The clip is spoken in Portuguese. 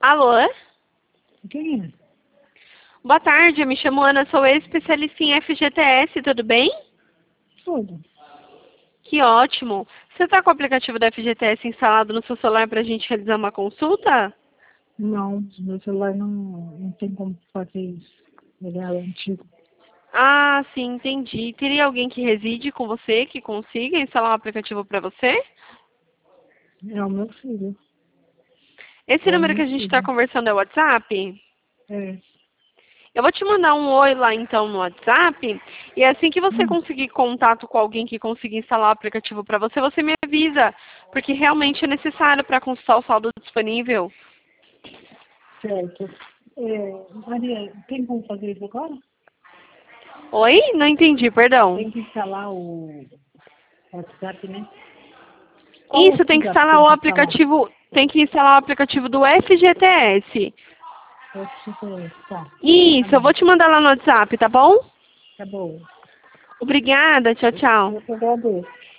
Alô? Quem é? Boa tarde, eu me chamo Ana, sou especialista em FGTS, tudo bem? Tudo. Que ótimo. Você está com o aplicativo da FGTS instalado no seu celular para a gente realizar uma consulta? Não, meu celular não tem como fazer isso. Ele é antigo. Ah, sim, entendi. Teria alguém que reside com você, que consiga instalar um aplicativo para você? É o meu filho. Esse É o número que meu a gente está filho. conversando é o WhatsApp? É, Eu vou te mandar um oi lá então no WhatsApp e assim que você hum, conseguir contato com alguém que consiga instalar o aplicativo para você, você me avisa, porque realmente é necessário para consultar o saldo disponível. certo. Maria, tem como fazer isso agora? Oi? Não entendi, perdão. Tem que instalar o WhatsApp, né? Qual Isso, tem que WhatsApp instalar tem o que instalar? aplicativo, tem que instalar o aplicativo do FGTS. Tá, tá Isso, eu bom. vou te mandar lá no WhatsApp, tá bom? Tá bom. Obrigada, tchau, tchau. Eu que agradeço.